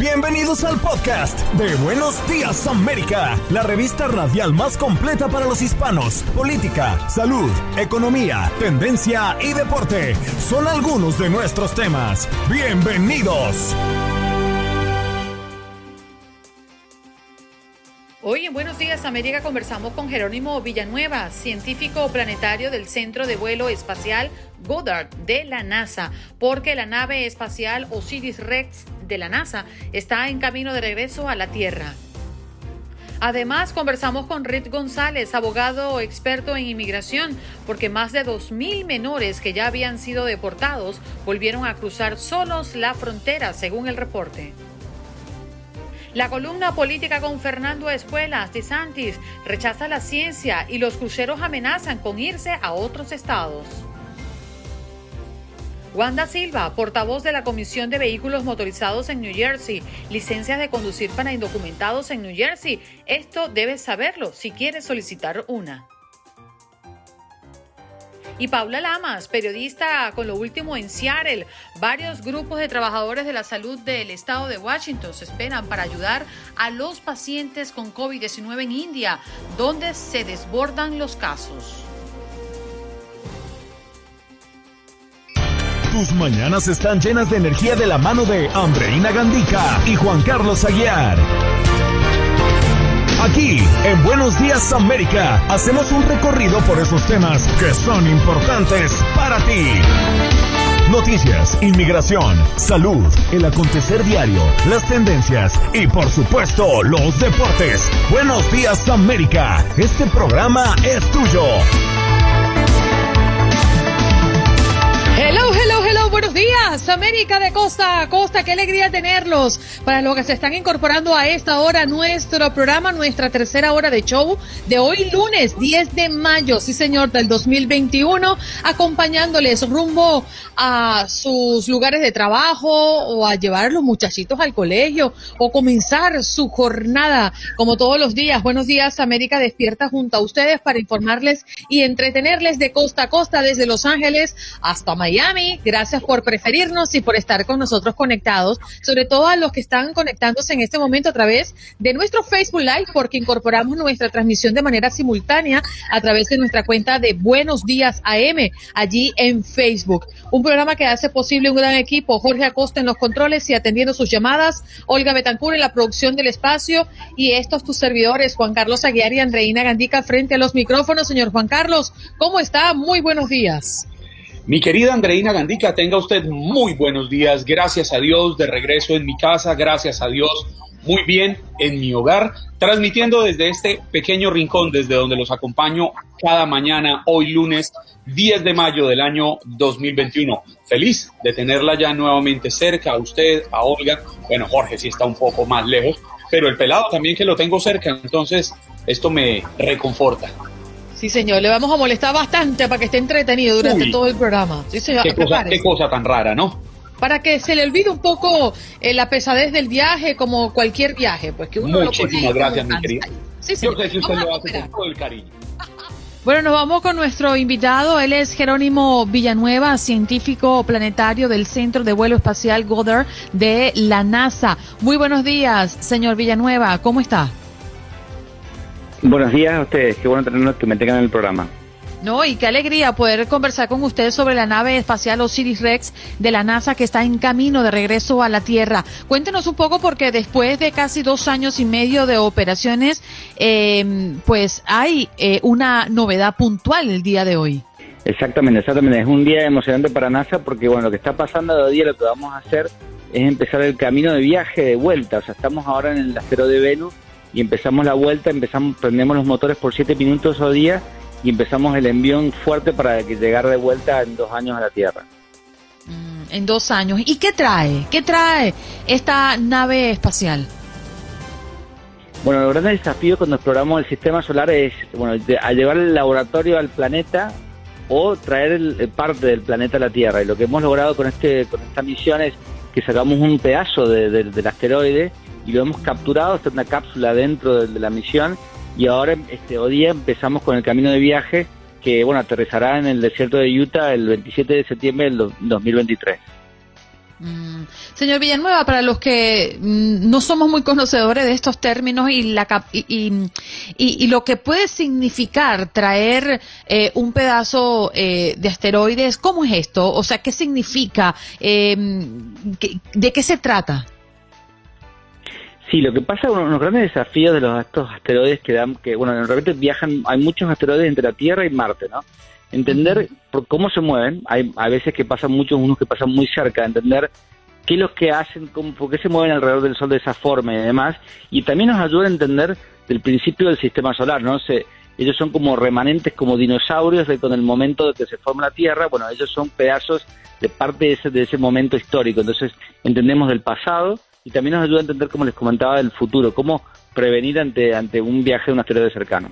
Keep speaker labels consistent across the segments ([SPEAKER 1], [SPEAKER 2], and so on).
[SPEAKER 1] Bienvenidos al podcast de Buenos Días América, la revista radial más completa para los hispanos. Política, salud, economía, tendencia y deporte son algunos de nuestros temas. Bienvenidos.
[SPEAKER 2] Hoy en Buenos Días América conversamos con Jerónimo Villanueva, científico planetario del Centro de Vuelo Espacial Goddard de la NASA, porque la nave espacial Osiris-Rex de la NASA está en camino de regreso a la Tierra. Además, conversamos con Rick González, abogado experto en inmigración, porque más de 2,000 menores que ya habían sido deportados volvieron a cruzar solos la frontera, según el reporte. La columna política con Fernando Espuelas. DeSantis rechaza la ciencia y los cruceros amenazan con irse a otros estados. Wanda Silva, portavoz de la Comisión de Vehículos Motorizados en New Jersey, licencias de conducir para indocumentados en New Jersey. Esto debes saberlo si quieres solicitar una. Y Paula Lamas, periodista con lo último en Seattle. Varios grupos de trabajadores de la salud del estado de Washington se esperan para ayudar a los pacientes con COVID-19 en India, donde se desbordan los casos.
[SPEAKER 1] Tus mañanas están llenas de energía de la mano de Andreina Gandica y Juan Carlos Aguiar. Aquí, en Buenos Días América, hacemos un recorrido por esos temas que son importantes para ti. Noticias, inmigración, salud, el acontecer diario, las tendencias y, por supuesto, los deportes. Buenos Días América, este programa es tuyo.
[SPEAKER 2] Hello, buenos días, América de costa a costa, qué alegría tenerlos. Para los que se están incorporando a esta hora, nuestro programa, nuestra tercera hora de show de hoy lunes 10 de mayo, sí señor, del 2021, acompañándoles rumbo a sus lugares de trabajo o a llevar a los muchachitos al colegio o comenzar su jornada como todos los días. Buenos días, América despierta junto a ustedes para informarles y entretenerles de costa a costa desde Los Ángeles hasta Miami. Gracias por preferirnos y por estar con nosotros conectados, sobre todo a los que están conectándose en este momento a través de nuestro Facebook Live, porque incorporamos nuestra transmisión de manera simultánea a través de nuestra cuenta de Buenos Días AM, allí en Facebook. Un programa que hace posible un gran equipo: Jorge Acosta en los controles y atendiendo sus llamadas, Olga Betancur en la producción del espacio, y estos tus servidores, Juan Carlos Aguiar y Andreina Gandica, frente a los micrófonos. Señor Juan Carlos, ¿cómo está? Muy buenos días.
[SPEAKER 3] Mi querida Andreina Gandica, tenga usted muy buenos días. Gracias a Dios, de regreso en mi casa. Gracias a Dios, muy bien en mi hogar, transmitiendo desde este pequeño rincón, desde donde los acompaño cada mañana, hoy lunes 10 de mayo del año 2021. Feliz de tenerla ya nuevamente cerca, a usted, a Olga. Bueno, Jorge sí está un poco más lejos, pero el pelado también, que lo tengo cerca, entonces esto me reconforta.
[SPEAKER 2] Sí, señor, le vamos a molestar bastante para que esté entretenido durante todo el programa. Sí, señor.
[SPEAKER 3] Qué cosa tan rara, ¿no?
[SPEAKER 2] Para que se le olvide un poco la pesadez del viaje, como cualquier viaje, pues que uno
[SPEAKER 3] Muchísimas gracias, mi querida.
[SPEAKER 2] Sí,
[SPEAKER 3] yo sé que usted lo hace con todo el cariño.
[SPEAKER 2] Bueno, nos vamos con nuestro invitado. Él es Jerónimo Villanueva, científico planetario del Centro de Vuelo Espacial Goddard de la NASA. Muy buenos días, señor Villanueva. ¿Cómo está?
[SPEAKER 4] Buenos días a ustedes, qué bueno tenerlos, que me tengan en el programa.
[SPEAKER 2] No, y qué alegría poder conversar con ustedes sobre la nave espacial Osiris-Rex de la NASA, que está en camino de regreso a la Tierra. Cuéntenos un poco, porque después de casi 2 años y medio de operaciones, pues hay una novedad puntual el día de hoy.
[SPEAKER 4] Exactamente, es un día emocionante para NASA, porque bueno, lo que está pasando de hoy día, lo que vamos a hacer es empezar el camino de viaje de vuelta. O sea, estamos ahora en el asteroide Venus y empezamos la vuelta, prendemos los motores por 7 minutos al día y empezamos el envión fuerte para llegar de vuelta en 2 años a la Tierra.
[SPEAKER 2] En 2 años. ¿Y qué trae? ¿Qué trae esta nave espacial?
[SPEAKER 4] Bueno, el gran desafío cuando exploramos el sistema solar es, bueno, a llevar el laboratorio al planeta o traer parte del planeta a la Tierra. Y lo que hemos logrado con esta misión es que sacamos un pedazo del asteroide y lo hemos capturado, está en una cápsula dentro de la misión, y ahora hoy día empezamos con el camino de viaje que, bueno, aterrizará en el desierto de Utah el 27 de septiembre del 2023.
[SPEAKER 2] Señor Villanueva, para los que no somos muy conocedores de estos términos y lo que puede significar traer un pedazo de asteroides, ¿cómo es esto? O sea, ¿qué significa? ¿De qué se trata?
[SPEAKER 4] Sí, lo que pasa, uno de los grandes desafíos de estos asteroides que realmente viajan, hay muchos asteroides entre la Tierra y Marte, ¿no? Entender por cómo se mueven, hay veces que pasan muchos, unos que pasan muy cerca, entender qué es lo que hacen, por qué se mueven alrededor del Sol de esa forma y demás, y también nos ayuda a entender del principio del sistema solar, ¿no? Ellos son como remanentes, como dinosaurios con el momento de que se forma la Tierra. Bueno, ellos son pedazos de parte de ese momento histórico, entonces entendemos del pasado y también nos ayuda a entender, como les comentaba, del futuro, cómo prevenir ante un viaje de un asteroide cercano.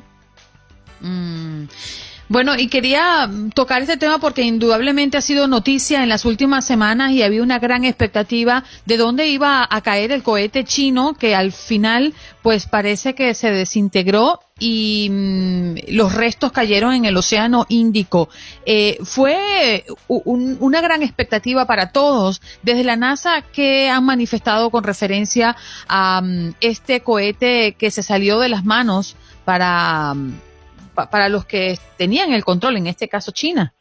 [SPEAKER 2] Bueno, y quería tocar este tema porque indudablemente ha sido noticia en las últimas semanas y había una gran expectativa de dónde iba a caer el cohete chino, que al final pues parece que se desintegró y los restos cayeron en el Océano Índico. Fue una gran expectativa para todos. Desde la NASA, ¿qué han manifestado con referencia a este cohete que se salió de las manos para los que tenían el control, en este caso China?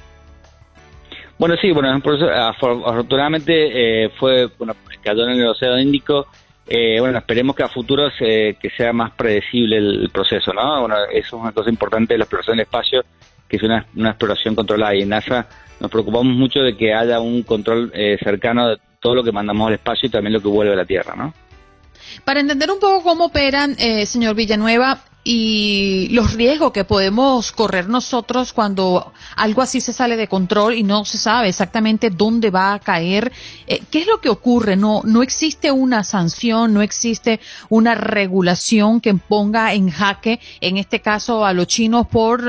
[SPEAKER 4] Bueno, sí, afortunadamente cayó en el Océano Índico. Esperemos que a futuro que sea más predecible el proceso, ¿no? Bueno, eso es una cosa importante de la exploración del espacio, que es una exploración controlada, y en NASA nos preocupamos mucho de que haya un control cercano de todo lo que mandamos al espacio y también lo que vuelve a la Tierra, ¿no?
[SPEAKER 2] Para entender un poco cómo operan, señor Villanueva, y los riesgos que podemos correr nosotros cuando algo así se sale de control y no se sabe exactamente dónde va a caer, ¿qué es lo que ocurre? No existe una sanción, no existe una regulación que ponga en jaque, en este caso a los chinos,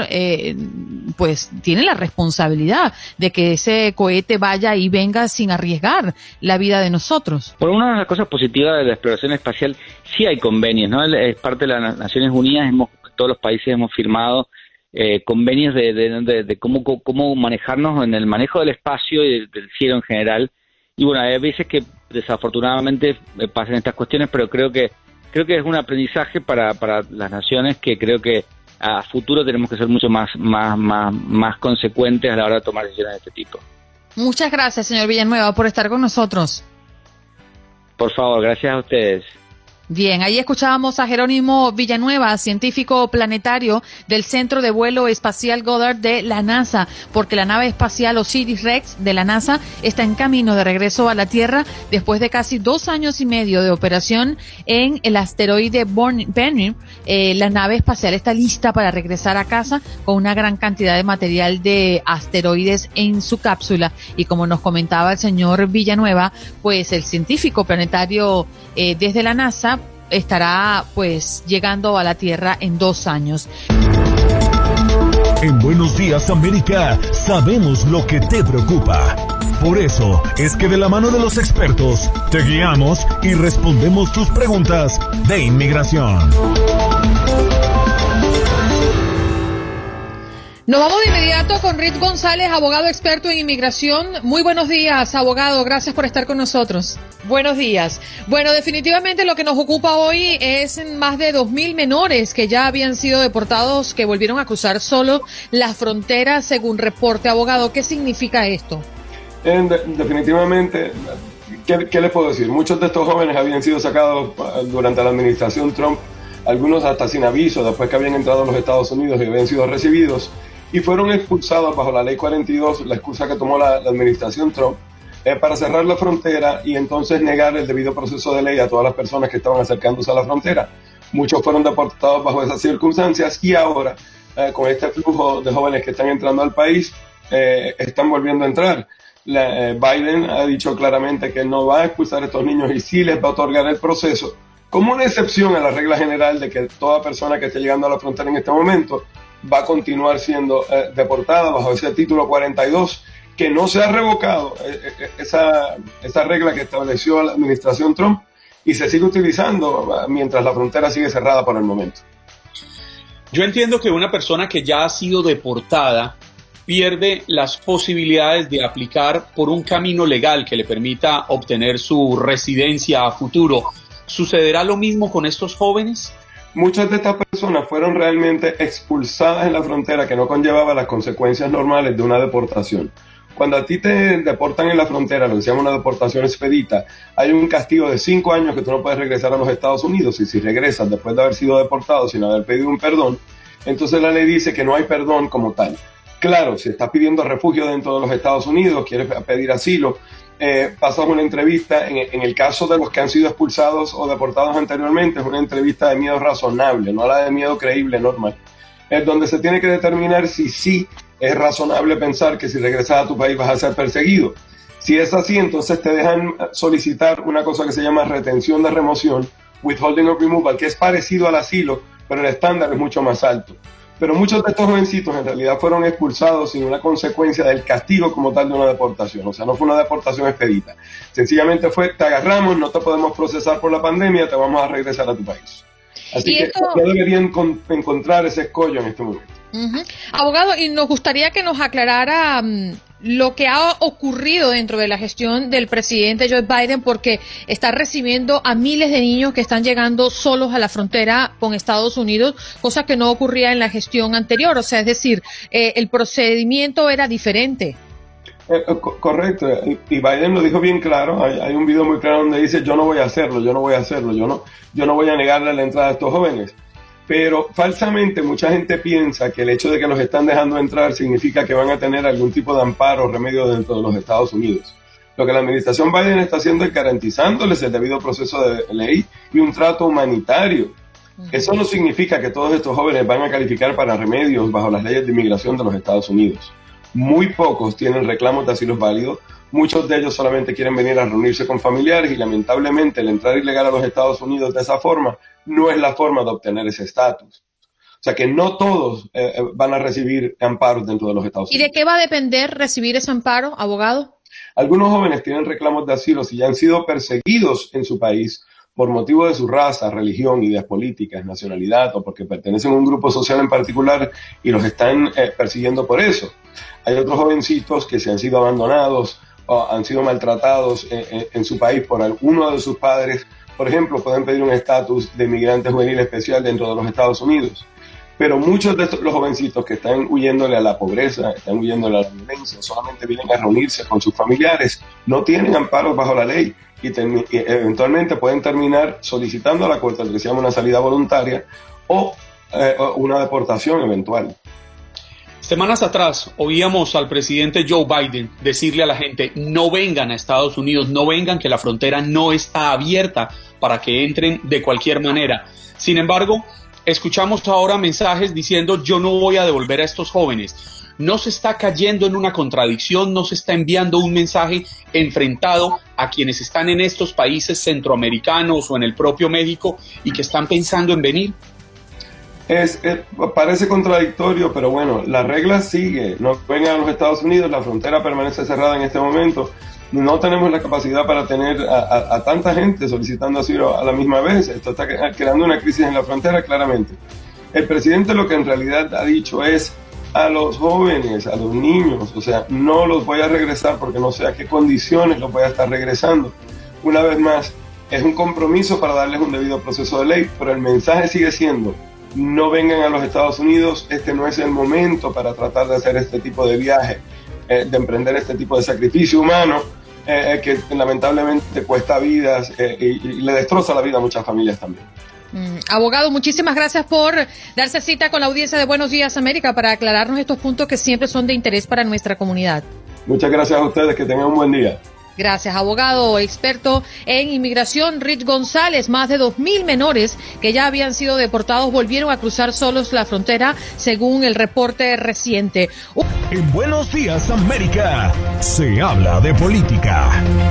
[SPEAKER 2] pues tienen la responsabilidad de que ese cohete vaya y venga sin arriesgar la vida de nosotros.
[SPEAKER 4] Por una de las cosas positivas de la exploración espacial, sí hay convenios, ¿no? Es parte de las Naciones Unidas, todos los países hemos firmado convenios de cómo manejarnos en el manejo del espacio y del cielo en general. Y bueno, hay veces que desafortunadamente pasan estas cuestiones, pero creo que es un aprendizaje para las naciones, que creo que a futuro tenemos que ser mucho más consecuentes a la hora de tomar decisiones de este tipo.
[SPEAKER 2] Muchas gracias, señor Villanueva, por estar con nosotros.
[SPEAKER 4] Por favor, gracias a ustedes.
[SPEAKER 2] Bien, ahí escuchábamos a Jerónimo Villanueva, científico planetario del Centro de Vuelo Espacial Goddard de la NASA, porque la nave espacial Osiris-Rex de la NASA está en camino de regreso a la Tierra después de casi 2 años y medio de operación en el asteroide Bennu. La nave espacial está lista para regresar a casa con una gran cantidad de material de asteroides en su cápsula. Y como nos comentaba el señor Villanueva, pues el científico planetario desde la NASA estará pues llegando a la Tierra en 2 años.
[SPEAKER 1] En Buenos Días América sabemos lo que te preocupa. Por eso es que de la mano de los expertos te guiamos y respondemos tus preguntas de inmigración.
[SPEAKER 2] Nos vamos de inmediato con Rick González, abogado experto en inmigración. Muy buenos días, abogado. Gracias por estar con nosotros. Buenos días. Bueno, definitivamente lo que nos ocupa hoy es más de 2.000 menores que ya habían sido deportados, que volvieron a cruzar solo las fronteras, según reporte. Abogado, ¿qué significa esto?
[SPEAKER 5] Definitivamente, ¿qué les puedo decir? Muchos de estos jóvenes habían sido sacados durante la administración Trump, algunos hasta sin aviso, después que habían entrado a los Estados Unidos y habían sido recibidos, y fueron expulsados bajo la Ley 42, la excusa que tomó la administración Trump, para cerrar la frontera y entonces negar el debido proceso de ley a todas las personas que estaban acercándose a la frontera. Muchos fueron deportados bajo esas circunstancias y ahora, con este flujo de jóvenes que están entrando al país, están volviendo a entrar. Biden ha dicho claramente que no va a expulsar a estos niños y sí les va a otorgar el proceso, como una excepción a la regla general de que toda persona que esté llegando a la frontera en este momento va a continuar siendo deportada bajo ese título 42, que no se ha revocado, esa regla que estableció la administración Trump, y se sigue utilizando mientras la frontera sigue cerrada por el momento.
[SPEAKER 3] Yo entiendo que una persona que ya ha sido deportada pierde las posibilidades de aplicar por un camino legal que le permita obtener su residencia a futuro. ¿Sucederá lo mismo con estos jóvenes?
[SPEAKER 5] Muchas de estas personas fueron realmente expulsadas en la frontera, que no conllevaba las consecuencias normales de una deportación. Cuando a ti te deportan en la frontera, lo que se llama una deportación expedita, hay un castigo de 5 años que tú no puedes regresar a los Estados Unidos, y si regresas después de haber sido deportado sin haber pedido un perdón, entonces la ley dice que no hay perdón como tal. Claro, si estás pidiendo refugio dentro de los Estados Unidos, quieres pedir asilo, pasas una entrevista. En el caso de los que han sido expulsados o deportados anteriormente, es una entrevista de miedo razonable, no la de miedo creíble normal, es donde se tiene que determinar si sí es razonable pensar que si regresas a tu país vas a ser perseguido. Si es así, entonces te dejan solicitar una cosa que se llama retención de remoción, withholding of removal, que es parecido al asilo, pero el estándar es mucho más alto. Pero muchos de estos jovencitos en realidad fueron expulsados sin una consecuencia del castigo como tal de una deportación. O sea, no fue una deportación expedita. Sencillamente fue, te agarramos, no te podemos procesar por la pandemia, te vamos a regresar a tu país. Así que ya deberían encontrar ese escollo en este momento.
[SPEAKER 2] Abogado, y nos gustaría que nos aclarara lo que ha ocurrido dentro de la gestión del presidente Joe Biden, porque está recibiendo a miles de niños que están llegando solos a la frontera con Estados Unidos, cosa que no ocurría en la gestión anterior. O sea, es decir, el procedimiento era diferente.
[SPEAKER 5] Correcto, y Biden lo dijo bien claro. Hay un video muy claro donde dice: yo no voy a hacerlo, yo no voy a negarle la entrada a estos jóvenes. Pero falsamente mucha gente piensa que el hecho de que los están dejando entrar significa que van a tener algún tipo de amparo o remedio dentro de los Estados Unidos. Lo que la administración Biden está haciendo es garantizándoles el debido proceso de ley y un trato humanitario. Eso no significa que todos estos jóvenes van a calificar para remedios bajo las leyes de inmigración de los Estados Unidos. Muy pocos tienen reclamos de asilo válidos. Muchos de ellos solamente quieren venir a reunirse con familiares, y lamentablemente el entrar ilegal a los Estados Unidos de esa forma no es la forma de obtener ese estatus. O sea que no todos van a recibir amparos dentro de los Estados Unidos.
[SPEAKER 2] ¿Y de qué va a depender recibir ese amparo, abogado?
[SPEAKER 5] Algunos jóvenes tienen reclamos de asilo si ya han sido perseguidos en su país por motivo de su raza, religión, ideas políticas, nacionalidad, o porque pertenecen a un grupo social en particular y los están persiguiendo por eso. Hay otros jovencitos que se han sido abandonados o han sido maltratados en su país por alguno de sus padres. Por ejemplo, pueden pedir un estatus de inmigrante juvenil especial dentro de los Estados Unidos. Pero muchos de los jovencitos que están huyéndole a la pobreza, están huyéndole a la violencia, solamente vienen a reunirse con sus familiares, no tienen amparos bajo la ley y eventualmente pueden terminar solicitando a la corte lo que se llama una salida voluntaria o una deportación eventual.
[SPEAKER 3] Semanas atrás oíamos al presidente Joe Biden decirle a la gente: no vengan a Estados Unidos, no vengan, que la frontera no está abierta para que entren de cualquier manera. Sin embargo, escuchamos ahora mensajes diciendo: yo no voy a devolver a estos jóvenes. ¿No se está cayendo en una contradicción? ¿No se está enviando un mensaje enfrentado a quienes están en estos países centroamericanos o en el propio México y que están pensando en venir?
[SPEAKER 5] Parece contradictorio, pero bueno, la regla sigue. No vengan a los Estados Unidos, la frontera permanece cerrada en este momento. No tenemos la capacidad para tener a tanta gente solicitando asilo a la misma vez. Esto está creando una crisis en la frontera, claramente. El presidente lo que en realidad ha dicho es: a los jóvenes, a los niños, o sea, no los voy a regresar porque no sé a qué condiciones los voy a estar regresando. Una vez más, es un compromiso para darles un debido proceso de ley, pero el mensaje sigue siendo: no vengan a los Estados Unidos, este no es el momento para tratar de hacer este tipo de viaje, de emprender este tipo de sacrificio humano, que lamentablemente cuesta vidas y le destroza la vida a muchas familias también.
[SPEAKER 2] Abogado, muchísimas gracias por darse cita con la audiencia de Buenos Días América para aclararnos estos puntos que siempre son de interés para nuestra comunidad.
[SPEAKER 5] Muchas gracias a ustedes, que tengan un buen día.
[SPEAKER 2] Gracias, abogado experto en inmigración Rich González. Más de 2,000 menores que ya habían sido deportados volvieron a cruzar solos la frontera, según el reporte reciente.
[SPEAKER 1] En Buenos Días América se habla de política.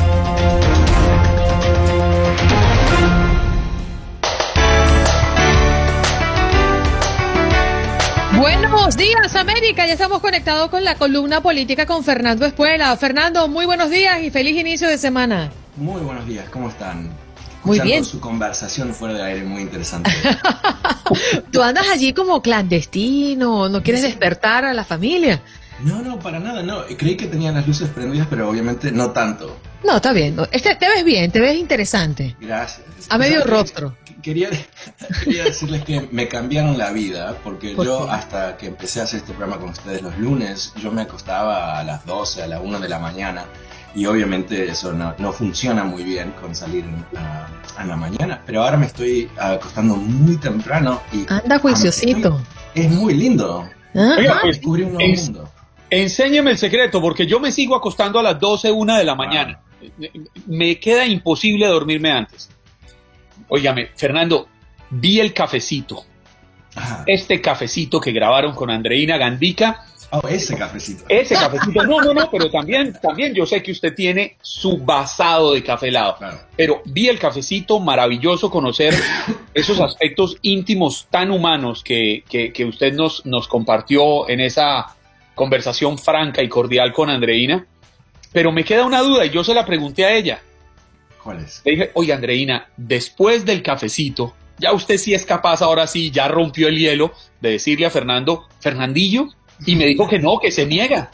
[SPEAKER 2] Buenos días, América. Ya estamos conectados con la columna política con Fernando Espuela. Fernando, muy buenos días y feliz inicio de semana.
[SPEAKER 6] Muy buenos días, ¿cómo están?
[SPEAKER 2] Muy bien.
[SPEAKER 6] Su conversación fuera de aire, muy interesante.
[SPEAKER 2] Tú andas allí como clandestino, no quieres despertar a la familia.
[SPEAKER 6] No, para nada, no. Creí que tenían las luces prendidas, pero obviamente no tanto.
[SPEAKER 2] No, está bien. Te ves bien, te ves interesante.
[SPEAKER 6] Gracias.
[SPEAKER 2] A medio rostro.
[SPEAKER 6] Quería decirles que me cambiaron la vida, porque
[SPEAKER 2] ¿Por
[SPEAKER 6] yo
[SPEAKER 2] qué?
[SPEAKER 6] hasta que empecé a hacer este programa con ustedes los lunes, yo me acostaba a las 12, a la 1 de la mañana, y obviamente eso no funciona muy bien con salir a la mañana, pero ahora me estoy acostando muy temprano y...
[SPEAKER 2] Anda juiciosito.
[SPEAKER 6] Es muy lindo.
[SPEAKER 3] Oiga, pues,
[SPEAKER 6] Descubrí un nuevo mundo.
[SPEAKER 3] Enséñeme el secreto, porque yo me sigo acostando a las 12, 1 de la mañana. Me queda imposible dormirme antes. Óigame, Fernando, vi el cafecito.
[SPEAKER 6] Ajá.
[SPEAKER 3] Este cafecito que grabaron con Andreina Gandica.
[SPEAKER 6] Oh, ese cafecito.
[SPEAKER 3] Ese cafecito, no, pero también yo sé que usted tiene su vasado de café helado.
[SPEAKER 6] Claro.
[SPEAKER 3] Pero vi el cafecito, maravilloso conocer esos aspectos íntimos tan humanos que usted nos compartió en esa conversación franca y cordial con Andreina. Pero me queda una duda y yo se la pregunté a ella.
[SPEAKER 6] ¿Cuál es?
[SPEAKER 3] Le dije, oye Andreina, después del cafecito, ya usted sí es capaz, ahora sí, ya rompió el hielo, de decirle a Fernandillo, y me dijo que no, que se niega.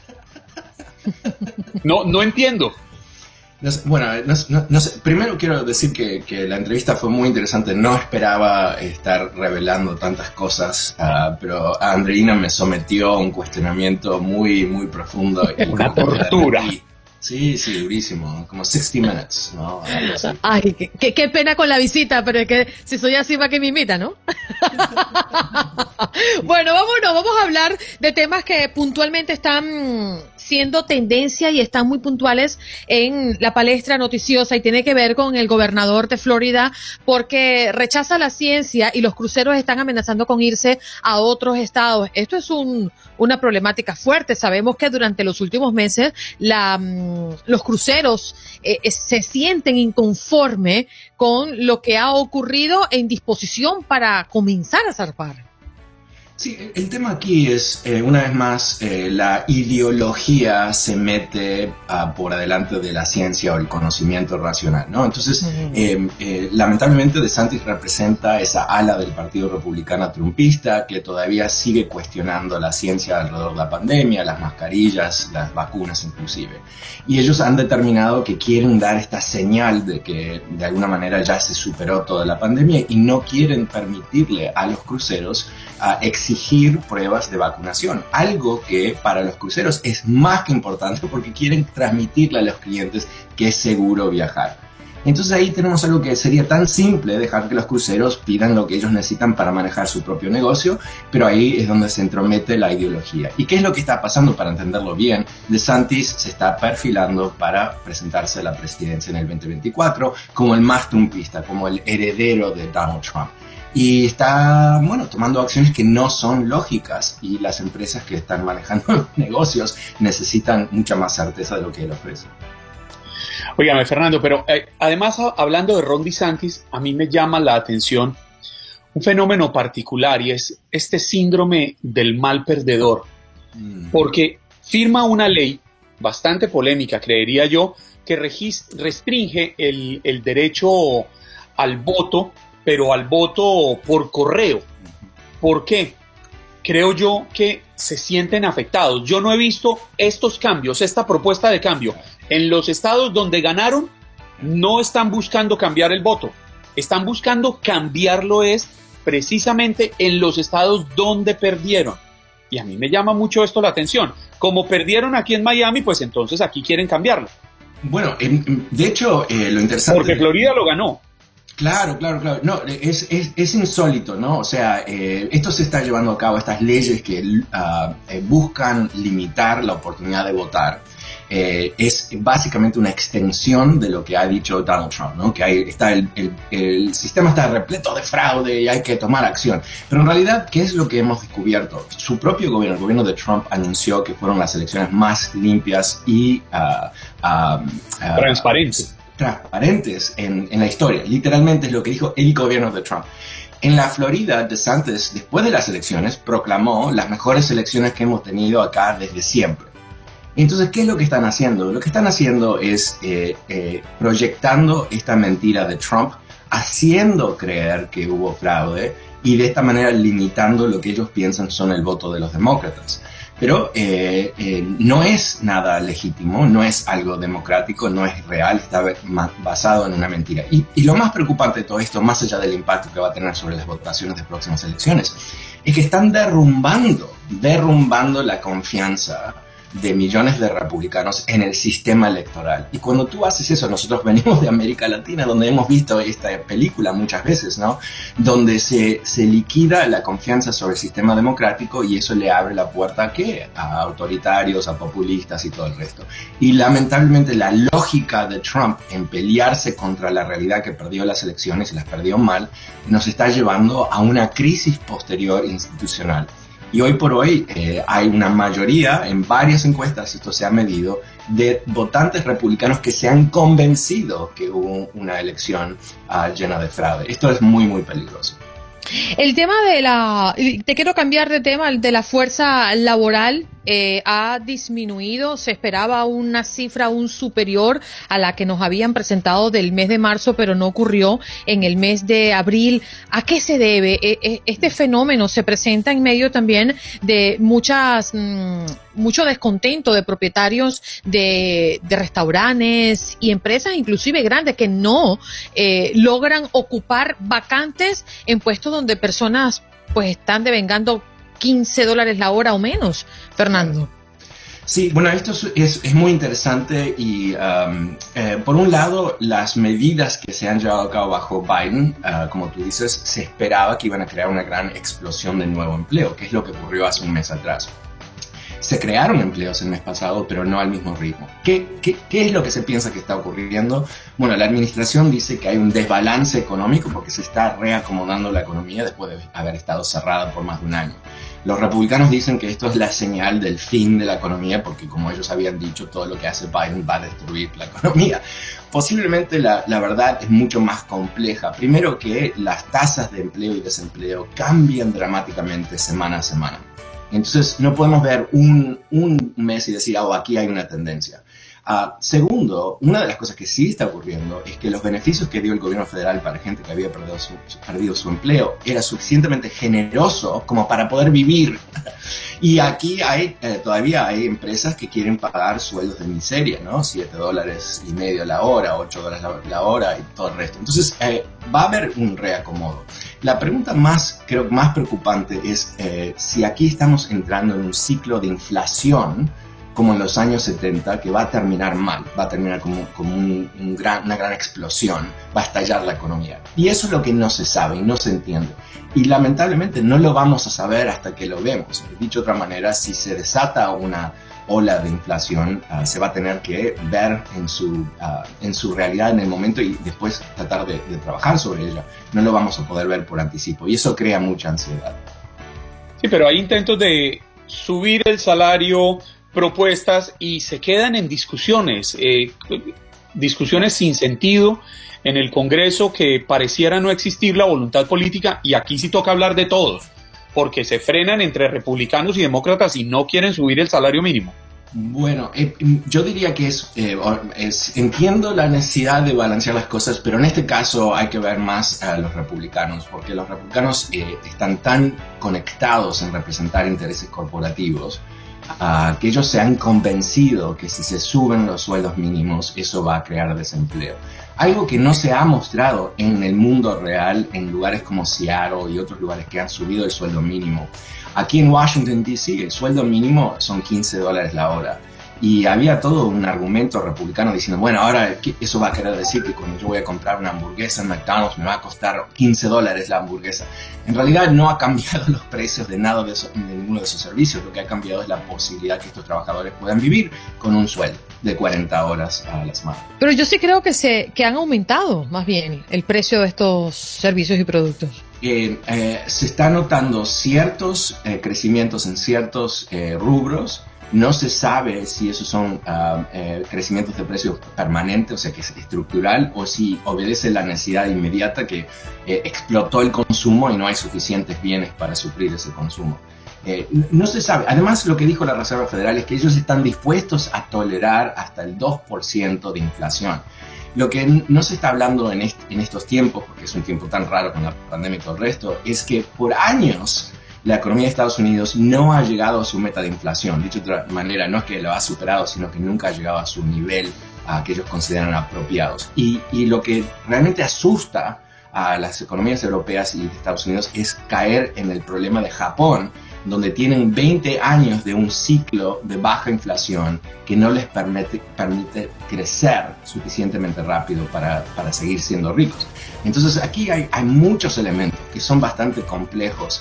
[SPEAKER 3] No entiendo.
[SPEAKER 6] No sé. Primero quiero decir que la entrevista fue muy interesante. No esperaba estar revelando tantas cosas, pero Andreina me sometió a un cuestionamiento muy, muy profundo.
[SPEAKER 3] Una tortura.
[SPEAKER 6] Sí, durísimo. Como 60 minutes, ¿no? Algo así.
[SPEAKER 2] Ay, qué pena con la visita, pero es que si soy así va que me imita, ¿no? Bueno, vamos a hablar de temas que puntualmente están siendo tendencia y están muy puntuales en la palestra noticiosa y tiene que ver con el gobernador de Florida porque rechaza la ciencia y los cruceros están amenazando con irse a otros estados. Esto es una problemática fuerte. Sabemos que durante los últimos meses los cruceros se sienten inconformes con lo que ha ocurrido en disposición para comenzar a zarpar.
[SPEAKER 6] Sí, el tema aquí es, una vez más, la ideología se mete por adelante de la ciencia o el conocimiento racional, ¿no? Entonces, lamentablemente DeSantis representa esa ala del Partido Republicano trumpista que todavía sigue cuestionando la ciencia alrededor de la pandemia, las mascarillas, las vacunas inclusive. Y ellos han determinado que quieren dar esta señal de que de alguna manera ya se superó toda la pandemia y no quieren permitirle a los cruceros exigir pruebas de vacunación, algo que para los cruceros es más que importante porque quieren transmitirle a los clientes que es seguro viajar. Entonces ahí tenemos algo que sería tan simple, dejar que los cruceros pidan lo que ellos necesitan para manejar su propio negocio, pero ahí es donde se entromete la ideología. ¿Y qué es lo que está pasando? Para entenderlo bien, DeSantis se está perfilando para presentarse a la presidencia en el 2024 como el más trumpista, como el heredero de Donald Trump. Y está, tomando acciones que no son lógicas y las empresas que están manejando negocios necesitan mucha más certeza de lo que él ofrece.
[SPEAKER 3] Óigame, Fernando, pero además, hablando de Ron DeSantis, a mí me llama la atención un fenómeno particular y es este síndrome del mal perdedor. Porque firma una ley bastante polémica, creería yo, que restringe el derecho al voto, pero al voto por correo. ¿Por qué? Creo yo que se sienten afectados. Yo no he visto estos cambios, esta propuesta de cambio. En los estados donde ganaron, no están buscando cambiar el voto. Están buscando cambiarlo precisamente en los estados donde perdieron. Y a mí me llama mucho esto la atención. Como perdieron aquí en Miami, pues entonces aquí quieren cambiarlo.
[SPEAKER 6] Bueno, de hecho, lo interesante...
[SPEAKER 3] Porque Florida lo ganó.
[SPEAKER 6] Claro. No, es insólito, ¿no? O sea, esto se está llevando a cabo, estas leyes que buscan limitar la oportunidad de votar. Es básicamente una extensión de lo que ha dicho Donald Trump, ¿no? Que el sistema está repleto de fraude y hay que tomar acción. Pero en realidad, ¿qué es lo que hemos descubierto? Su propio gobierno, el gobierno de Trump, anunció que fueron las elecciones más limpias y transparentes en la historia. Literalmente es lo que dijo el gobierno de Trump. En la Florida, DeSantis, después de las elecciones, proclamó las mejores elecciones que hemos tenido acá desde siempre. Entonces, ¿qué es lo que están haciendo? Lo que están haciendo es proyectando esta mentira de Trump, haciendo creer que hubo fraude y de esta manera limitando lo que ellos piensan son el voto de los demócratas. Pero no es nada legítimo, no es algo democrático, no es real, está basado en una mentira. Y lo más preocupante de todo esto, más allá del impacto que va a tener sobre las votaciones de próximas elecciones, es que están derrumbando la confianza de millones de republicanos en el sistema electoral. Y cuando tú haces eso, nosotros venimos de América Latina, donde hemos visto esta película muchas veces, ¿no? Donde se liquida la confianza sobre el sistema democrático y eso le abre la puerta ¿a qué? A autoritarios, a populistas y todo el resto. Y lamentablemente la lógica de Trump en pelearse contra la realidad que perdió las elecciones y las perdió mal, nos está llevando a una crisis posterior institucional. Y hoy por hoy hay una mayoría, en varias encuestas, esto se ha medido, de votantes republicanos que se han convencido que hubo una elección llena de fraude. Esto es muy, muy peligroso.
[SPEAKER 2] El tema te quiero cambiar de tema, el de la fuerza laboral ha disminuido, se esperaba una cifra aún superior a la que nos habían presentado del mes de marzo, pero no ocurrió en el mes de abril. ¿A qué se debe? Este fenómeno se presenta en medio también de mucho descontento de propietarios de restaurantes y empresas, inclusive grandes, que no logran ocupar vacantes en puestos donde personas pues están devengando $15 la hora o menos, Fernando.
[SPEAKER 6] Sí, bueno, esto es muy interesante y por un lado las medidas que se han llevado a cabo bajo Biden, como tú dices, se esperaba que iban a crear una gran explosión de nuevo empleo, que es lo que ocurrió hace un mes atrás. Se crearon empleos el mes pasado, pero no al mismo ritmo. ¿Qué es lo que se piensa que está ocurriendo? Bueno, la administración dice que hay un desbalance económico porque se está reacomodando la economía después de haber estado cerrada por más de un año. Los republicanos dicen que esto es la señal del fin de la economía porque, como ellos habían dicho, todo lo que hace Biden va a destruir la economía. Posiblemente la verdad es mucho más compleja. Primero que las tasas de empleo y desempleo cambian dramáticamente semana a semana. Entonces no podemos ver un mes y decir, aquí hay una tendencia. Segundo, una de las cosas que sí está ocurriendo es que los beneficios que dio el gobierno federal para gente que había perdido su empleo era suficientemente generoso como para poder vivir. Y aquí todavía hay empresas que quieren pagar sueldos de miseria, ¿no? $7.50 la hora, $8 la hora y todo el resto. Entonces va a haber un reacomodo. La pregunta creo más preocupante es si aquí estamos entrando en un ciclo de inflación como en los años 70, que va a terminar mal, va a terminar como una gran explosión, va a estallar la economía. Y eso es lo que no se sabe y no se entiende. Y lamentablemente no lo vamos a saber hasta que lo vemos. Dicho de otra manera, si se desata una ola de inflación, se va a tener que ver en su realidad en el momento y después tratar de trabajar sobre ella. No lo vamos a poder ver por anticipo y eso crea mucha ansiedad.
[SPEAKER 3] Sí, pero hay intentos de subir el salario, propuestas y se quedan en discusiones sin sentido en el Congreso, que pareciera no existir la voluntad política, y aquí sí toca hablar de todos, porque se frenan entre republicanos y demócratas y no quieren subir el salario mínimo.
[SPEAKER 6] Bueno, yo diría que entiendo la necesidad de balancear las cosas, pero en este caso hay que ver más a los republicanos, porque los republicanos están tan conectados en representar intereses corporativos que ellos se han convencido que si se suben los sueldos mínimos eso va a crear desempleo. Algo que no se ha mostrado en el mundo real en lugares como Seattle y otros lugares que han subido el sueldo mínimo. Aquí en Washington, D.C., el sueldo mínimo son $15 la hora. Y había todo un argumento republicano diciendo, bueno, ahora eso va a querer decir que cuando yo voy a comprar una hamburguesa en McDonald's me va a costar $15 la hamburguesa. En realidad no ha cambiado los precios de nada de ninguno de esos servicios. Lo que ha cambiado es la posibilidad que estos trabajadores puedan vivir con un sueldo de 40 horas a la semana.
[SPEAKER 2] Pero yo sí creo que han aumentado más bien el precio de estos servicios y productos.
[SPEAKER 6] Se está notando ciertos crecimientos en ciertos rubros. No se sabe si esos son crecimientos de precios permanentes, o sea que es estructural, o si obedece la necesidad inmediata que explotó el consumo y no hay suficientes bienes para suplir ese consumo. No se sabe. Además, lo que dijo la Reserva Federal es que ellos están dispuestos a tolerar hasta el 2% de inflación. Lo que no se está hablando en estos tiempos, porque es un tiempo tan raro con la pandemia y todo el resto, es que por años la economía de Estados Unidos no ha llegado a su meta de inflación. Dicho de otra manera, no es que lo ha superado, sino que nunca ha llegado a su nivel que ellos consideran apropiados. Y lo que realmente asusta a las economías europeas y de Estados Unidos es caer en el problema de Japón, donde tienen 20 años de un ciclo de baja inflación que no les permite crecer suficientemente rápido para seguir siendo ricos. Entonces aquí hay muchos elementos que son bastante complejos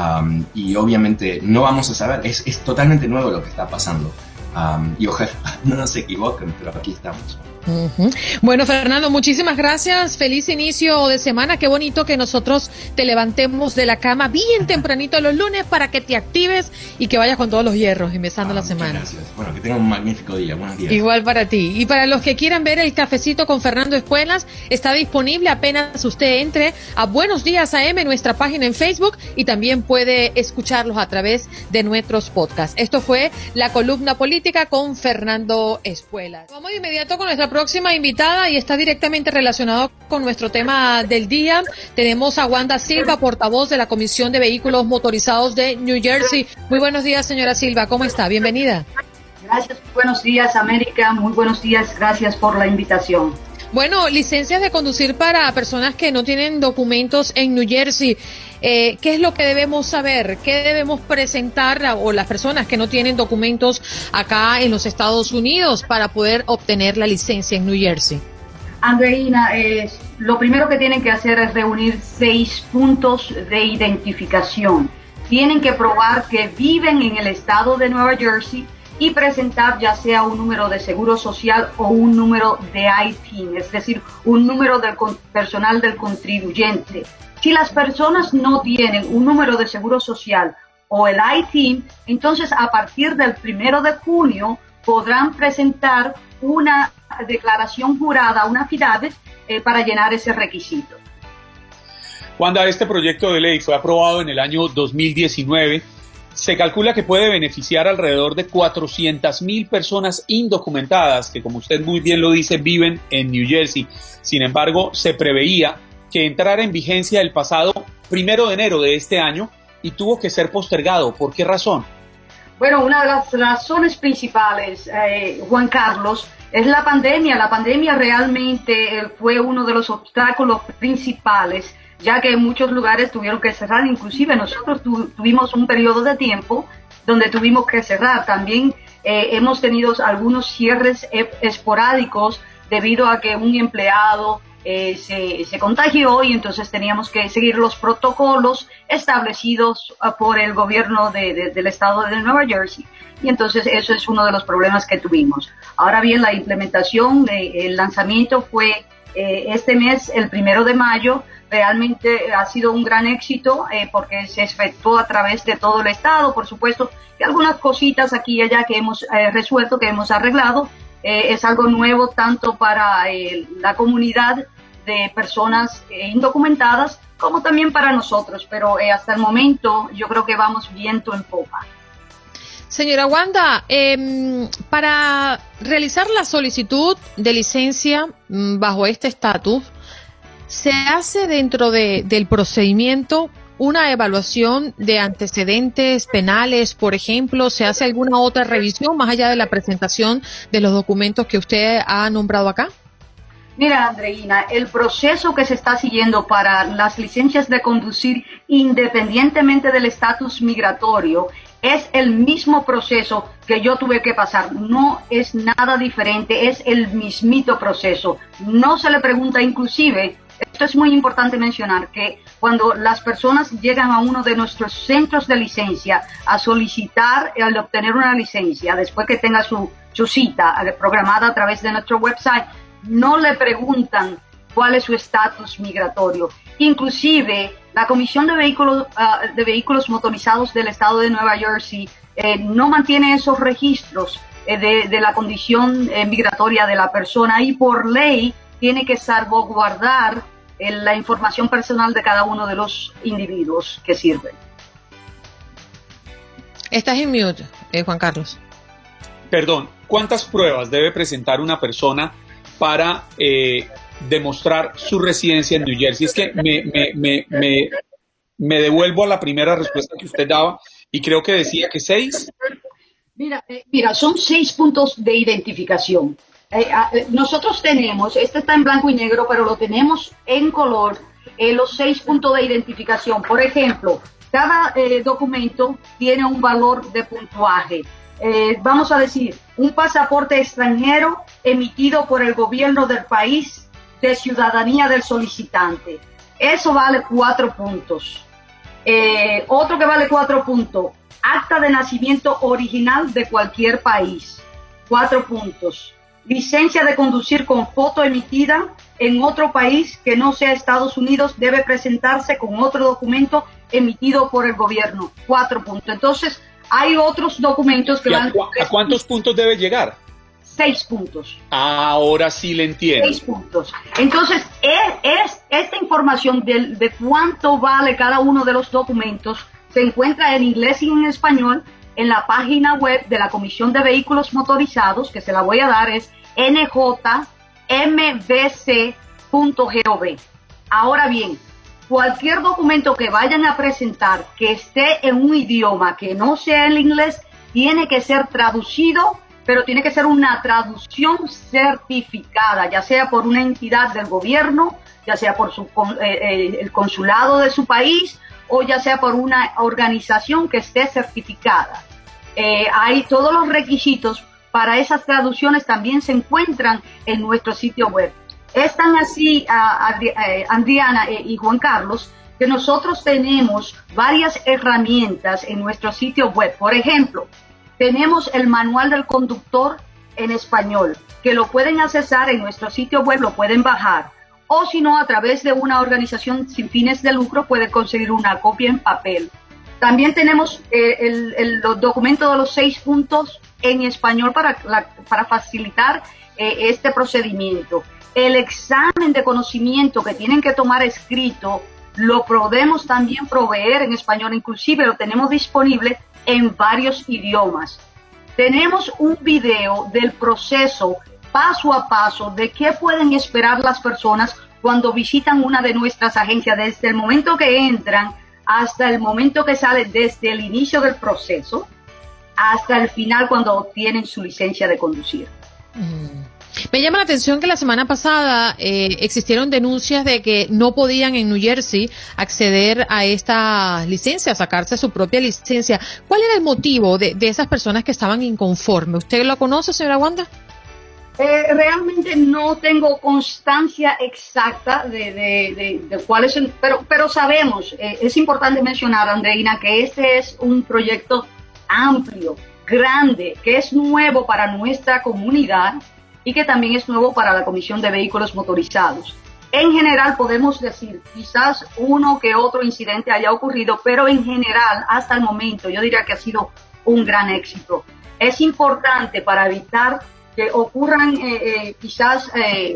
[SPEAKER 6] y obviamente no vamos a saber, es totalmente nuevo lo que está pasando. Y ojalá no nos equivoquen, pero aquí estamos.
[SPEAKER 2] Bueno, Fernando, muchísimas gracias. Feliz inicio de semana. Qué bonito que nosotros te levantemos de la cama bien tempranito los lunes para que te actives y que vayas con todos los hierros empezando la semana.
[SPEAKER 6] Gracias. Bueno, que tengan un magnífico día. Buenos días.
[SPEAKER 2] Igual para ti. Y para los que quieran ver el cafecito con Fernando Espuelas, está disponible apenas usted entre a Buenos Días AM, nuestra página en Facebook, y también puede escucharlos a través de nuestros podcasts. Esto fue la columna política con Fernando Espuelas. Vamos de inmediato con nuestra próxima invitada y está directamente relacionado con nuestro tema del día. Tenemos a Wanda Silva, portavoz de la Comisión de Vehículos Motorizados de New Jersey. Muy buenos días, señora Silva. ¿Cómo está? Bienvenida.
[SPEAKER 7] Gracias. Buenos días, América. Muy buenos días. Gracias por la invitación.
[SPEAKER 2] Bueno, licencias de conducir para personas que no tienen documentos en New Jersey. ¿Qué es lo que debemos saber? ¿Qué debemos presentar o las personas que no tienen documentos acá en los Estados Unidos para poder obtener la licencia en New Jersey?
[SPEAKER 7] Andreina, lo primero que tienen que hacer es reunir 6 puntos de identificación. Tienen que probar que viven en el estado de Nueva Jersey y presentar ya sea un número de seguro social o un número de ITIN, es decir, un número del personal del contribuyente. Si las personas no tienen un número de seguro social o el ITIN, entonces a partir del 1 de junio podrán presentar una declaración jurada, una affidavit, para llenar ese requisito.
[SPEAKER 3] Wanda, este proyecto de ley fue aprobado en el año 2019. Se calcula que puede beneficiar alrededor de 400,000 personas indocumentadas que, como usted muy bien lo dice, viven en New Jersey. Sin embargo, se preveía que entrara en vigencia el pasado 1 de enero de este año y tuvo que ser postergado. ¿Por qué razón?
[SPEAKER 7] Bueno, una de las razones principales, Juan Carlos, es la pandemia. La pandemia realmente fue uno de los obstáculos principales, ya que en muchos lugares tuvieron que cerrar. Inclusive nosotros tuvimos un periodo de tiempo donde tuvimos que cerrar. También hemos tenido algunos cierres esporádicos debido a que un empleado se contagió y entonces teníamos que seguir los protocolos establecidos por el gobierno del estado de Nueva Jersey, y entonces eso es uno de los problemas que tuvimos. Ahora bien, la implementación, el lanzamiento fue este mes, el 1 de mayo. Realmente ha sido un gran éxito porque se efectuó a través de todo el estado. Por supuesto que algunas cositas aquí y allá que hemos resuelto, que hemos arreglado. Es algo nuevo tanto para la comunidad de personas indocumentadas como también para nosotros, pero hasta el momento yo creo que vamos viento en popa.
[SPEAKER 2] Señora Wanda, para realizar la solicitud de licencia bajo este estatus, ¿se hace dentro del procedimiento una evaluación de antecedentes penales, por ejemplo? ¿Se hace alguna otra revisión más allá de la presentación de los documentos que usted ha nombrado acá?
[SPEAKER 7] Mira, Andreina, el proceso que se está siguiendo para las licencias de conducir, independientemente del estatus migratorio, es el mismo proceso que yo tuve que pasar. No es nada diferente, es el mismito proceso. No se le pregunta, inclusive, esto es muy importante mencionar, que cuando las personas llegan a uno de nuestros centros de licencia a solicitar, al obtener una licencia, después que tenga su cita programada a través de nuestro website, no le preguntan cuál es su estatus migratorio. Inclusive, la Comisión de Vehículos Motorizados del Estado de Nueva Jersey no mantiene esos registros de la condición migratoria de la persona, y por ley tiene que salvaguardar la información personal de cada uno de los individuos que sirven.
[SPEAKER 2] Estás en mute, Juan Carlos.
[SPEAKER 3] Perdón, ¿cuántas pruebas debe presentar una persona para me devuelvo a la primera respuesta que usted daba y creo que decía que 6.
[SPEAKER 7] Mira, son 6 puntos de identificación. Nosotros tenemos, este está en blanco y negro, pero lo tenemos en color, los 6 puntos de identificación. Por ejemplo, cada documento tiene un valor de puntuaje. Vamos a decir, un pasaporte extranjero emitido por el gobierno del país de ciudadanía del solicitante. Eso vale 4 puntos. Otro que vale 4 puntos, acta de nacimiento original de cualquier país, 4 puntos. Licencia de conducir con foto emitida en otro país que no sea Estados Unidos debe presentarse con otro documento emitido por el gobierno, 4 puntos. Entonces, hay otros documentos que van...
[SPEAKER 3] ¿A cuántos puntos debe llegar?
[SPEAKER 7] 6 puntos.
[SPEAKER 3] Ahora sí le entiendo.
[SPEAKER 7] 6 puntos. Entonces, esta información de cuánto vale cada uno de los documentos se encuentra en inglés y en español en la página web de la Comisión de Vehículos Motorizados, que se la voy a dar, es njmbc.gov. Ahora bien, cualquier documento que vayan a presentar que esté en un idioma que no sea el inglés, tiene que ser traducido, pero tiene que ser una traducción certificada, ya sea por una entidad del gobierno, ya sea por el consulado de su país, o ya sea por una organización que esté certificada. Hay todos los requisitos para esas traducciones, también se encuentran en nuestro sitio web. Es tan así, Adriana y Juan Carlos, que nosotros tenemos varias herramientas en nuestro sitio web. Por ejemplo, tenemos el manual del conductor en español, que lo pueden accesar en nuestro sitio web, lo pueden bajar. O si no, a través de una organización sin fines de lucro, puede conseguir una copia en papel. También tenemos los documentos de los 6 puntos en español para facilitar este procedimiento. El examen de conocimiento que tienen que tomar escrito, lo podemos también proveer en español, inclusive lo tenemos disponible en varios idiomas. Tenemos un video del proceso paso a paso de qué pueden esperar las personas cuando visitan una de nuestras agencias, desde el momento que entran hasta el momento que salen, desde el inicio del proceso hasta el final cuando obtienen su licencia de conducir.
[SPEAKER 2] Me llama la atención que la semana pasada existieron denuncias de que no podían en New Jersey acceder a esta licencia, sacarse su propia licencia. ¿Cuál era el motivo de esas personas que estaban inconformes? ¿Usted lo conoce, señora Wanda?
[SPEAKER 7] Realmente no tengo constancia exacta de cuáles son, pero sabemos, es importante mencionar, Andreina, que este es un proyecto amplio, grande, que es nuevo para nuestra comunidad y que también es nuevo para la Comisión de Vehículos Motorizados. En general podemos decir, quizás uno que otro incidente haya ocurrido, pero en general, hasta el momento, yo diría que ha sido un gran éxito. Es importante para evitar que ocurran quizás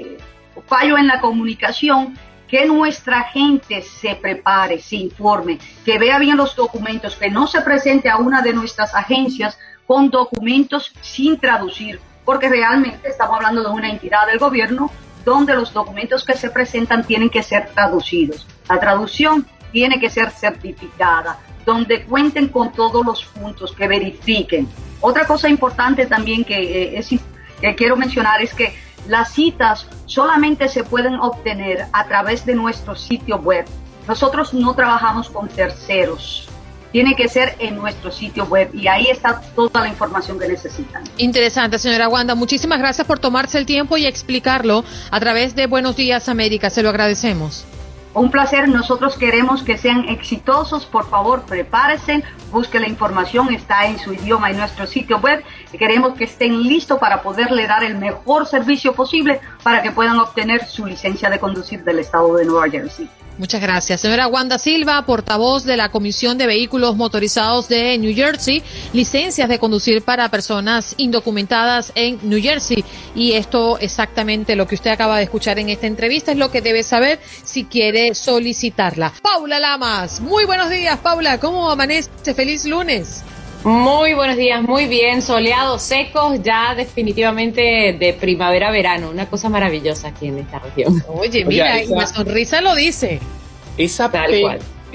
[SPEAKER 7] fallo en la comunicación, que nuestra gente se prepare, se informe, que vea bien los documentos, que no se presente a una de nuestras agencias con documentos sin traducir, porque realmente estamos hablando de una entidad del gobierno donde los documentos que se presentan tienen que ser traducidos. La traducción tiene que ser certificada, donde cuenten con todos los puntos, que verifiquen. Otra cosa importante también que quiero mencionar es que las citas solamente se pueden obtener a través de nuestro sitio web. Nosotros no trabajamos con terceros. Tiene que ser en nuestro sitio web y ahí está toda la información que necesitan.
[SPEAKER 2] Interesante, señora Wanda. Muchísimas gracias por tomarse el tiempo y explicarlo a través de Buenos Días América. Se lo agradecemos.
[SPEAKER 7] Un placer, nosotros queremos que sean exitosos, por favor prepárense, busque la información, está en su idioma en nuestro sitio web, y queremos que estén listos para poderle dar el mejor servicio posible para que puedan obtener su licencia de conducir del estado de Nueva Jersey.
[SPEAKER 2] Muchas gracias. Señora Wanda Silva, portavoz de la Comisión de Vehículos Motorizados de New Jersey, licencias de conducir para personas indocumentadas en New Jersey. Y esto exactamente lo que usted acaba de escuchar en esta entrevista es lo que debe saber si quiere solicitarla. Paula Lamas, muy buenos días, Paula. ¿Cómo amanece? Feliz lunes.
[SPEAKER 8] Muy buenos días, muy bien, soleados, secos, ya definitivamente de primavera-verano, una cosa maravillosa aquí en esta región.
[SPEAKER 2] Oye, mira, y la sonrisa lo dice.
[SPEAKER 3] Esa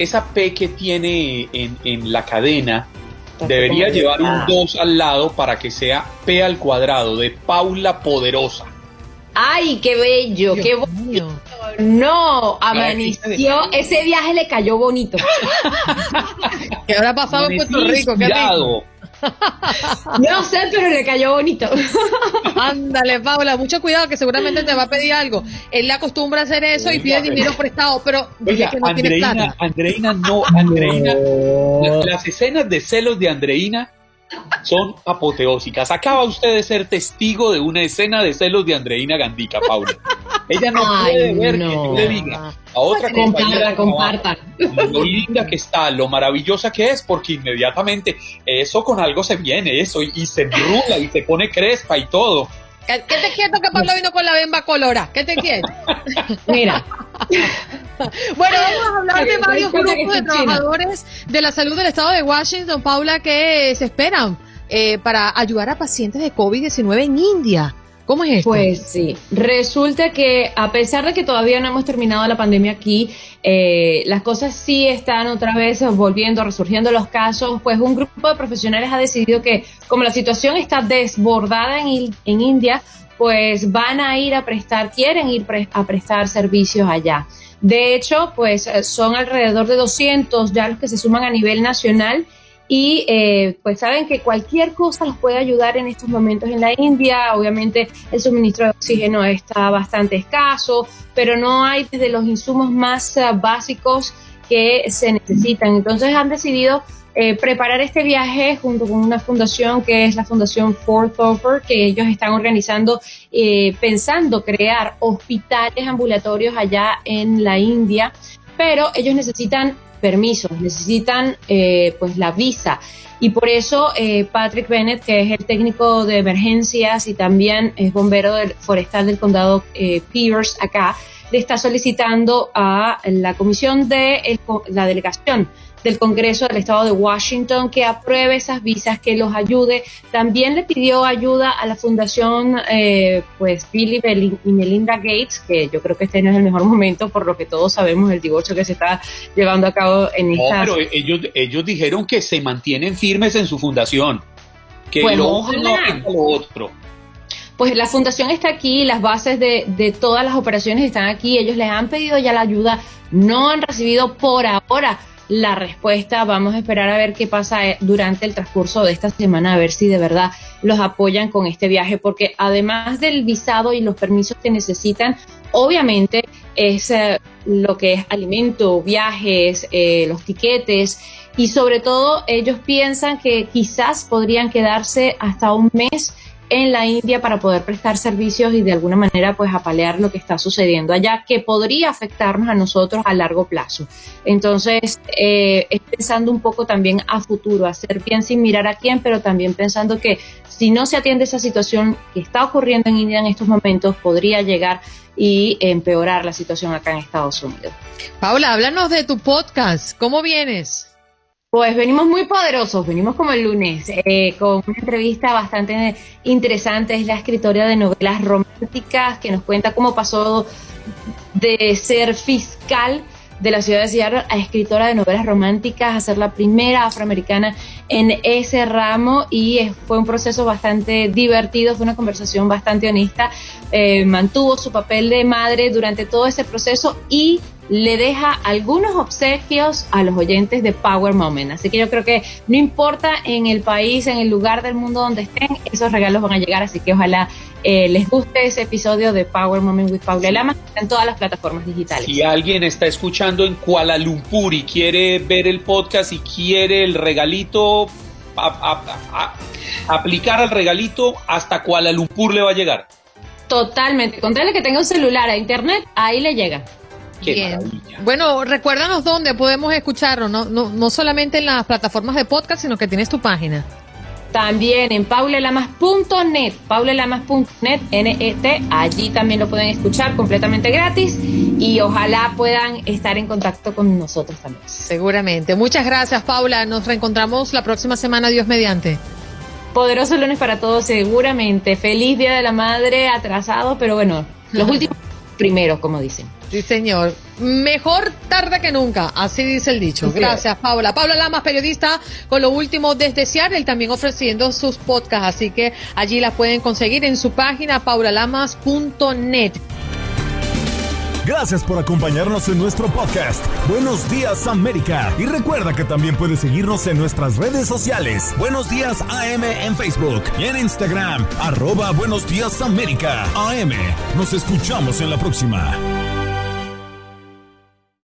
[SPEAKER 3] esa P que tiene en la cadena debería llevar un 2 al lado para que sea P al cuadrado, de Paula Poderosa.
[SPEAKER 8] ¡Ay, qué bello!
[SPEAKER 2] Dios
[SPEAKER 8] ¡Qué
[SPEAKER 2] mío.
[SPEAKER 8] bonito! No, amaneció. Ese viaje le cayó bonito.
[SPEAKER 2] ¿Qué habrá pasado en Puerto Rico? ¿Qué
[SPEAKER 3] Inspirado.
[SPEAKER 8] No sé, pero le cayó bonito.
[SPEAKER 2] Ándale, Paula, mucho cuidado que seguramente te va a pedir algo. Él le acostumbra a hacer eso y pide dinero prestado, pero dice
[SPEAKER 3] Oiga,
[SPEAKER 2] que no tiene plata.
[SPEAKER 3] Andreina, las escenas de celos de Andreina son apoteósicas. Acaba usted de ser testigo de una escena de celos de Andreina Gandica, Paula. Ella no puede ver que tú le digas a otra compañera
[SPEAKER 8] compartan.
[SPEAKER 3] lo linda que está, lo maravillosa que es, porque inmediatamente eso con algo se viene, eso, y se enrula y se pone crespa y todo.
[SPEAKER 2] ¿Qué te quieto que Paula vino con la bemba colora? ¿Qué te quieto?
[SPEAKER 8] Mira.
[SPEAKER 2] Bueno, vamos a hablar de varios grupos de trabajadores de la salud del estado de Washington, Paula, que se esperan para ayudar a pacientes de COVID-19 en India. ¿Cómo es esto?
[SPEAKER 8] Pues sí, resulta que a pesar de que todavía no hemos terminado la pandemia aquí, las cosas sí están otra vez volviendo, resurgiendo los casos, pues un grupo de profesionales ha decidido que como la situación está desbordada en India, pues van a ir a prestar, quieren ir a prestar servicios allá. De hecho, pues son alrededor de 200 ya los que se suman a nivel nacional. Y pues saben que cualquier cosa los puede ayudar en estos momentos en la India. Obviamente el suministro de oxígeno está bastante escaso, pero no hay desde los insumos más básicos que se necesitan. Entonces han decidido preparar este viaje junto con una fundación que es la Fundación Fort Hoover, que ellos están organizando, pensando crear hospitales ambulatorios allá en la India, pero ellos necesitan permisos, necesitan pues la visa, y por eso Patrick Bennett, que es el técnico de emergencias y también es bombero forestal del condado Pierce acá, le está solicitando a la comisión de la delegación del Congreso del Estado de Washington que apruebe esas visas, que los ayude. También le pidió ayuda a la fundación pues Bill y Melinda Gates, que yo creo que este no es el mejor momento por lo que todos sabemos el divorcio que se está llevando a cabo en esta...
[SPEAKER 3] No, pero ellos dijeron que se mantienen firmes en su fundación, que
[SPEAKER 8] bueno,
[SPEAKER 3] lo uno no afecta a lo otro.
[SPEAKER 8] Pues la fundación está aquí, las bases de todas las operaciones están aquí, ellos les han pedido ya la ayuda, no han recibido por ahora la respuesta. Vamos a esperar a ver qué pasa durante el transcurso de esta semana, a ver si de verdad los apoyan con este viaje, porque además del visado y los permisos que necesitan, obviamente es lo que es alimento, viajes, los tiquetes, y sobre todo ellos piensan que quizás podrían quedarse hasta un mes en la India para poder prestar servicios y de alguna manera pues apalear lo que está sucediendo allá, que podría afectarnos a nosotros a largo plazo. Entonces es pensando un poco también a futuro, hacer bien sin mirar a quién, pero también pensando que si no se atiende esa situación que está ocurriendo en India en estos momentos, podría llegar y empeorar la situación acá en Estados Unidos.
[SPEAKER 2] Paula, háblanos de tu podcast, ¿cómo vienes?
[SPEAKER 8] Pues venimos muy poderosos, venimos como el lunes, con una entrevista bastante interesante. Es la escritora de novelas románticas que nos cuenta cómo pasó de ser fiscal de la ciudad de Seattle a escritora de novelas románticas, a ser la primera afroamericana en ese ramo, y fue un proceso bastante divertido, fue una conversación bastante honesta, mantuvo su papel de madre durante todo ese proceso y le deja algunos obsequios a los oyentes de Power Moment. Así que yo creo que no importa en el país, en el lugar del mundo donde estén, esos regalos van a llegar. Así que ojalá les guste ese episodio de Power Moment with Paula Lamas, que está en todas las plataformas digitales.
[SPEAKER 3] Si alguien está escuchando en Kuala Lumpur y quiere ver el podcast y quiere el regalito, aplicar al regalito, hasta Kuala Lumpur le va a llegar.
[SPEAKER 8] Totalmente. Contarle que tenga un celular a internet, ahí le llega.
[SPEAKER 3] Qué
[SPEAKER 2] Bien.
[SPEAKER 3] maravilla.
[SPEAKER 2] Bueno, recuérdanos dónde podemos escucharlo, no solamente en las plataformas de podcast, sino que tienes tu página.
[SPEAKER 8] También en paulelamas.net, paulelamas.net, NET, allí también lo pueden escuchar completamente gratis y ojalá puedan estar en contacto con nosotros también.
[SPEAKER 2] Seguramente. Muchas gracias, Paula. Nos reencontramos la próxima semana, Dios mediante.
[SPEAKER 8] Poderoso lunes para todos, seguramente. Feliz Día de la Madre atrasado, pero bueno, los últimos primeros, como dicen.
[SPEAKER 2] Sí, señor. Mejor tarde que nunca, así dice el dicho. Gracias, Paula. Paula Lamas, periodista, con lo último desde Seattle, también ofreciendo sus podcasts, así que allí las pueden conseguir en su página paulalamas.net.
[SPEAKER 1] Gracias por acompañarnos en nuestro podcast Buenos Días América. Y recuerda que también puedes seguirnos en nuestras redes sociales. Buenos Días AM en Facebook y en Instagram, @Buenos Días América AM. Nos escuchamos en la próxima.